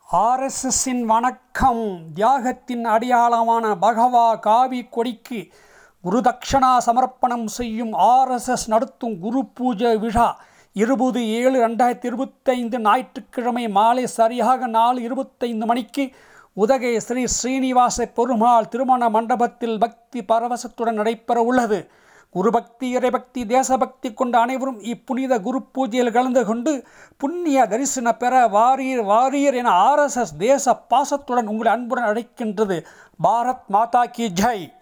ஆர்எஸ்எஸ்ஸின் வணக்கம். தியாகத்தின் அடையாளமான பகவா காவி கொடிக்கு குருதக்ஷணா சமர்ப்பணம் செய்யும் ஆர்எஸ்எஸ் நடத்தும் குரு பூஜை விழா 20/7/2025 ஞாயிற்றுக்கிழமை மாலை சரியாக 4:25 மணிக்கு உதகை ஸ்ரீ ஸ்ரீனிவாச பெருமாள் திருமண மண்டபத்தில் பக்தி பரவசத்துடன் நடைபெற உள்ளது. குருபக்தி, இறைபக்தி, தேசபக்தி கொண்ட அனைவரும் இப்புனித குரு பூஜையில் கலந்து கொண்டு புண்ணிய தரிசன பெற வாரீர் என ஆர்எஸ்எஸ் தேச பாசத்துடன் உங்களை அன்புடன் அழைக்கின்றது. பாரத் மாதா கி ஜெய்.